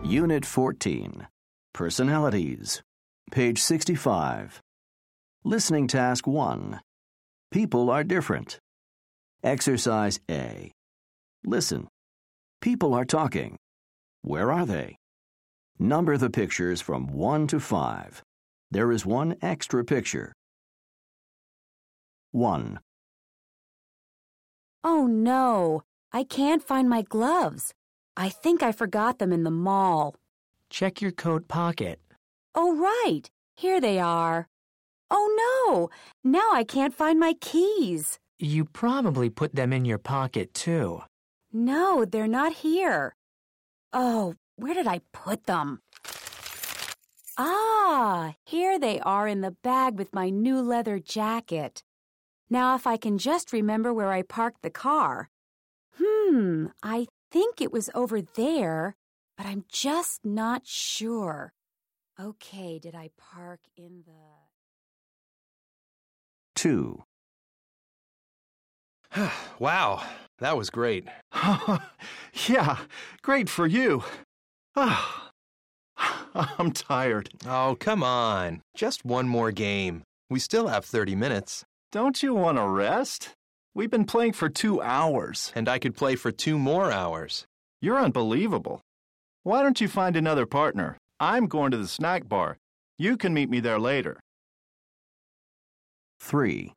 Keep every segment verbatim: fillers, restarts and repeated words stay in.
Unit fourteen. Personalities. Page sixty-five. Listening Task one. People are different. Exercise A. Listen. People are talking. Where are they? Number the pictures from one to five. There is one extra picture. one. Oh no, I can't find my gloves. I think I forgot them in the mall. Check your coat pocket. Oh, right. Here they are. Oh no, now I can't find my keys. You probably put them in your pocket, too. No, they're not here. Oh, where did I put them? Ah, here they are in the bag with my new leather jacket. Now, if I can just remember where I parked the car. Hmm, I think it was over there, but I'm just not sure. Okay, did I park in the... two. Wow, that was great. Yeah, great for you. I'm tired. Oh, come on. Just one more game. We still have thirty minutes. Don't you want to rest? We've been playing for two hours. And I could play for two more hours. You're unbelievable. Why don't you find another partner? I'm going to the snack bar. You can meet me there later. three.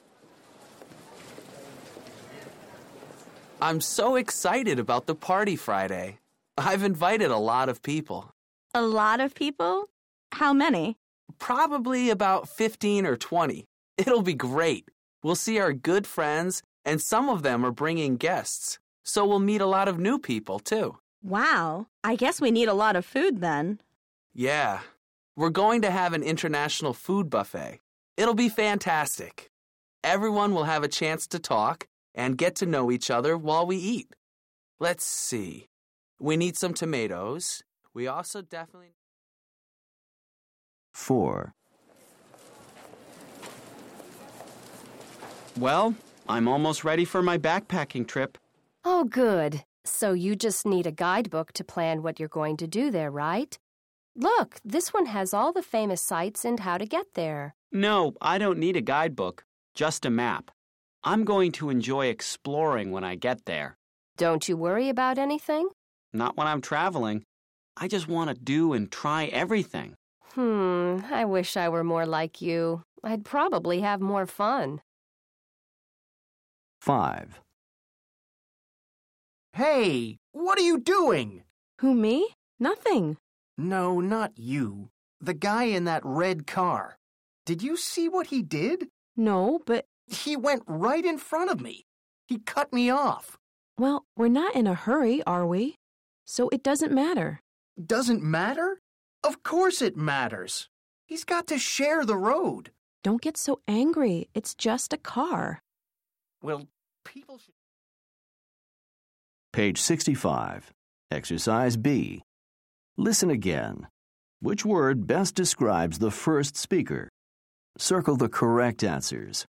I'm so excited about the party Friday. I've invited a lot of people. A lot of people? How many? Probably about fifteen or twenty. It'll be great. We'll see our good friends, and some of them are bringing guests. So we'll meet a lot of new people, too. Wow, I guess we need a lot of food then. Yeah, we're going to have an international food buffet. It'll be fantastic. Everyone will have a chance to talk and get to know each other while we eat. Let's see. We need some tomatoes. We also definitely... four. Well, I'm almost ready for my backpacking trip. Oh, good. So you just need a guidebook to plan what you're going to do there, right? Look, this one has all the famous sites and how to get there. No, I don't need a guidebook, just a map. I'm going to enjoy exploring when I get there. Don't you worry about anything? Not when I'm traveling. I just want to do and try everything. Hmm, I wish I were more like you. I'd probably have more fun. five. Hey, what are you doing? Who, me? Nothing. No, not you. The guy in that red car. Did you see what he did? No, but... He went right in front of me. He cut me off. Well, we're not in a hurry, are we? So it doesn't matter. Doesn't matter? Of course it matters. He's got to share the road. Don't get so angry. It's just a car. Well, people should... Page sixty-five. Exercise B. Listen again. Which word best describes the first speaker? Circle the correct answers.